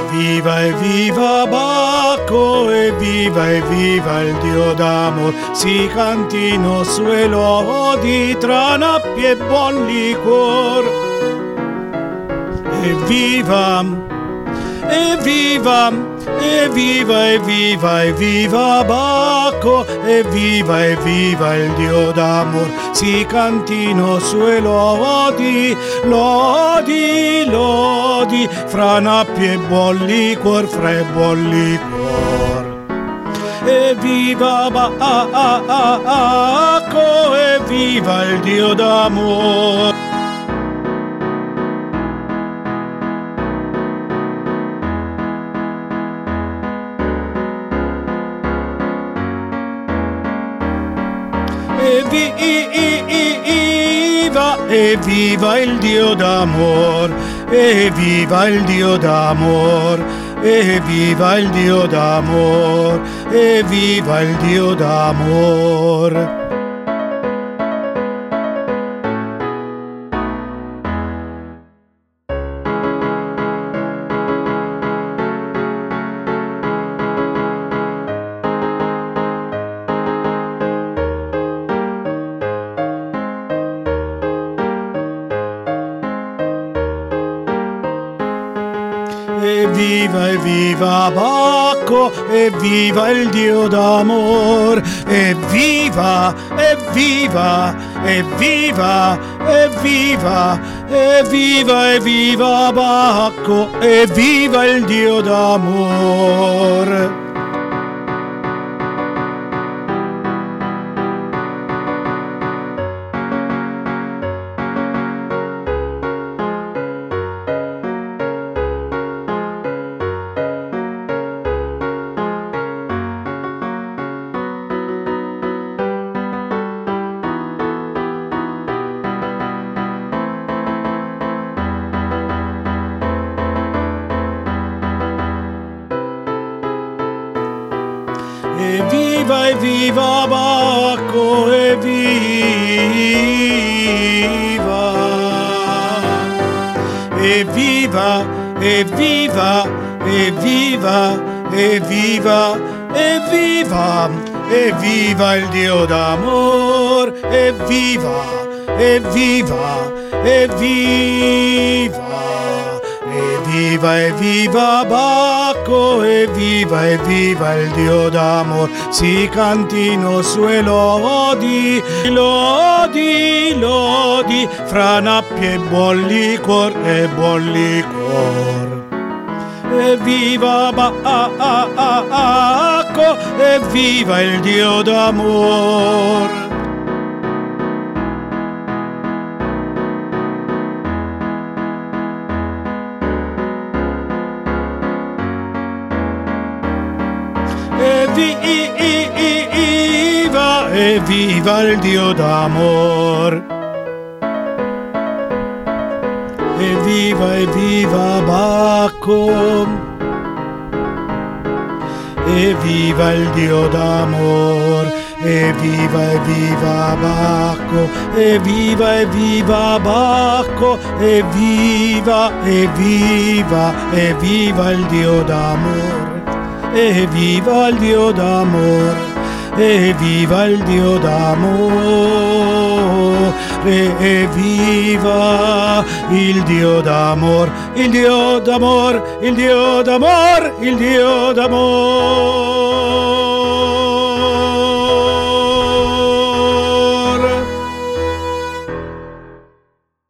Evviva Bacco, evviva il Dio d'amor, si cantino sue lodi tra nappi e buon liquor. Evviva, evviva, evviva, evviva, evviva Bacco, evviva il Dio d'amor, si cantino sue lodi, lodi, lodi, fra nappi e buon liquor, fra e buon liquor. Evviva Bacco, evviva il Dio d'amor. Evviva il Dio d'amor, evviva il Dio d'amor, evviva il Dio d'amor, evviva il Dio d'amor. Evviva Bacco, evviva il Dio d'amor, evviva, evviva, evviva, evviva, evviva, evviva Bacco, evviva il Dio d'amor. Evviva, evviva Bacco, evviva, evviva, evviva, evviva, evviva, evviva, evviva il Dio d'amor, evviva, evviva, evviva. Evviva, evviva Bacco, evviva, evviva il Dio d'amor, si cantino sue lodi, lodi, lodi, fra nappi e buon liquor, e buon liquor. Evviva Bacco, evviva il Dio d'amor. Evviva, evviva il Dio d'amor. Evviva, evviva Bacco, evviva il Dio d'amor. Evviva, evviva Bacco, evviva, evviva Bacco, evviva, evviva, evviva il Dio d'amor. Evviva il Dio d'amor, evviva il Dio d'amor, evviva il Dio d'amor, il Dio d'amor, il Dio d'amor, il Dio d'amor.